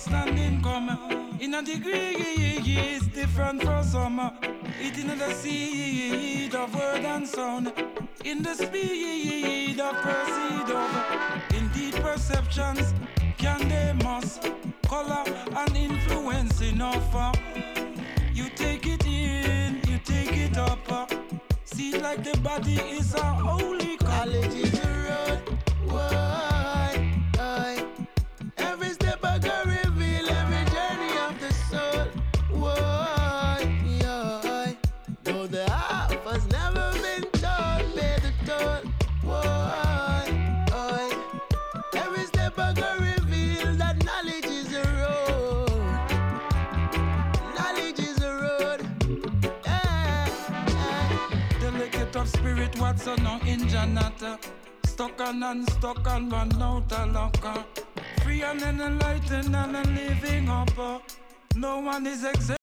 understanding come. In a degree is different from some. It in the seed of word and sound. In the speed of proceed of. Indeed perceptions can they must. Color and influence enough. You take it in, you take it up. See it like the body is a holy Knowledge is a road. Why? Every step I go reveal every journey of the soul. Why? Though the half has never been told, pay the toll. Why? Every step I go reveal that knowledge is a road. Knowledge is a road. Delicate of spirit, what's on no in Janata. Stuck on and stuck on, run out a locker. Free and enlightened and living up. No one is exempt.